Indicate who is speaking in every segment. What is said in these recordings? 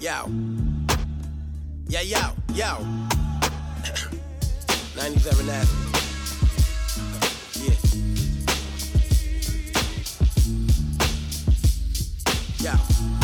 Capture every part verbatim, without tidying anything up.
Speaker 1: Yo. Yeah, yo, yo. ninety-seven Avenue. Yeah. Yo.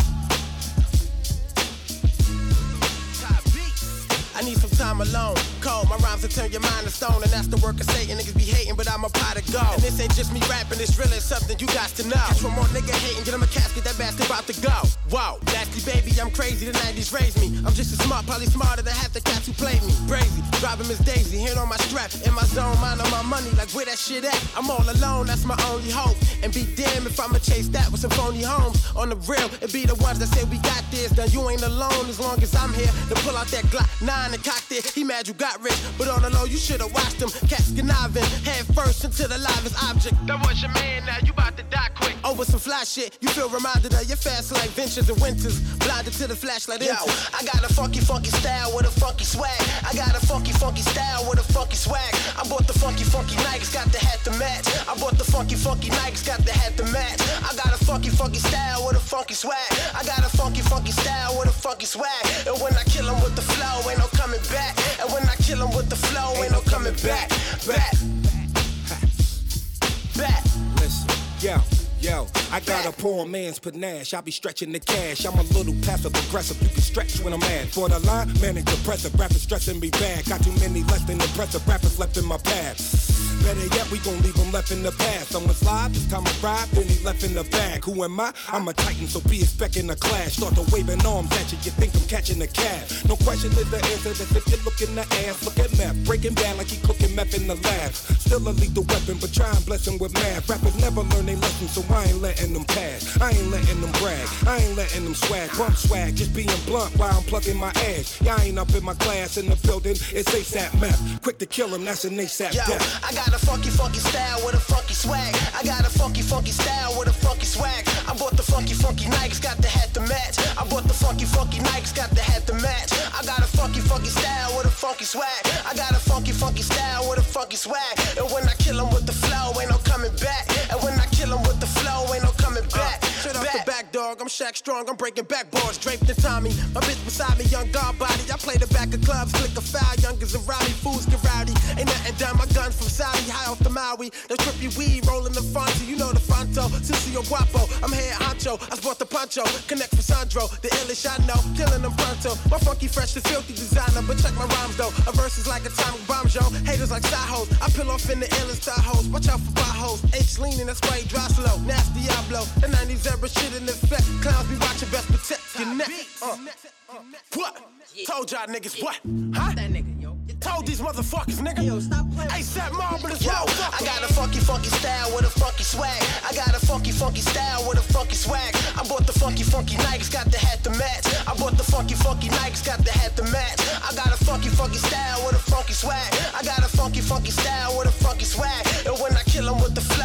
Speaker 1: I need some time alone. Cold, my rhymes will turn your mind to stone, and that's the work of Satan. Niggas be hating, but I'm a pot of gold. And this ain't just me rapping, it's really something you got to know. Catch one more nigga hating, get him a casket, that bastard about to go. Whoa, nasty baby, I'm crazy, the nineties raised me. I'm just as smart, probably smarter than half the cats who played me. Brazy, driving Miss Daisy, hand on my strap, in my zone, mind on my money, like where that shit at? I'm all alone, that's my only hope. And be damned if I'ma chase that with some phony homes. On the real, it be the ones that say we got this. Now you ain't alone as long as I'm here. To pull out that Glock nine and cock it. He mad you got rich, but on the low you should've watched him. Cats conniving, head first into the livest object. That was your man, now you about to die quick. Over some fly shit, you feel reminded of your fast life ventures and winters. Blinded to the flashlight. Yo, enters. I got a funky, funky style with a funky swag. I got a funky, funky style with a funky swag. I bought the funky, funky Nikes, got the hat to match. I bought the funky, funky Nikes, got the hat to match. I got a funky, funky style with a funky swag. I got a funky, funky style with a funky swag. And when I kill him with the flow, ain't no coming back. And when I kill him with the flow, ain't no coming back. Back. Back.
Speaker 2: Listen, yo. Yo, I got a poor man's panache. I be stretching the cash. I'm a little passive aggressive. You can stretch when I'm mad. For the line, manic depressive. Rappers stressing me bad. Got too many less than impressive rappers left in my path. Better yet, we gon' leave them left in the past. Someone's live, this time I ride, then he left in the bag. Who am I? I'm a titan, so be expecting a clash. Start to waving arms at you, you think I'm catching a cab. No question is the answer, that's if you look in the ass. Look at meth, breaking down like he cooking meth in the lab. Still a lethal weapon, but try and bless him with math. Rappers never learn they lessons, so I ain't letting them pass. I ain't letting them brag, I ain't letting them swag. Bump swag, just being blunt while I'm plugging my ass. Y'all ain't up in my class in the building, it's ASAP meth. Quick to kill him, that's an ASAP
Speaker 1: Yo,
Speaker 2: death.
Speaker 1: I got a funky, funky style with a funky swag. I got a funky, funky style with a funky swag. I bought the funky, funky Nikes, got the hat to match. I bought the funky, funky Nikes, got the hat to match. I got a funky, funky style with a funky swag. I got a funky, funky style with a funky swag. And when I kill him with the flow, ain't no coming back. And when I kill him with the flow, ain't no coming back. Uh, straight off the back, dog, I'm Shaq Strong, I'm breaking backboards, draped in Tommy. My bitch beside me, young guard body. I play the back of clubs, flick a foul, youngers around me, fools get rowdy. Ain't nothing done, my guns from Saudi, high off the Maui. The trippy weed, rolling the Fonzie, you know the Fonto. Sissy Guapo, I'm here honcho, I sport the poncho. Connect for Sandro, the illish I know, killing them pronto. My funky, fresh, and filthy designer, but check my rhymes though. A verse is like atomic bombs, yo. Haters like side hoes, I peel off in the illest star hoes. Watch out for potholes, H leaning, that's why he dry slow. Nasty Diablo, the nineties era shit in effect. Clowns be watching, best protect your neck. Uh. What? Told y'all niggas what? Huh?
Speaker 3: That nigga, yo.
Speaker 1: Told these motherfuckers, nigga.
Speaker 3: Yo, stop playing.
Speaker 1: ASAP Marvelous. Yo, I got a funky, funky style with a funky swag. I got a funky, funky style with a funky swag. I bought the funky, funky Nikes, got the hat to match. I bought the funky, funky Nikes, got the hat to match. I got a funky, funky style with a funky swag. I got a funky, funky style with a funky swag. And when I kill him with the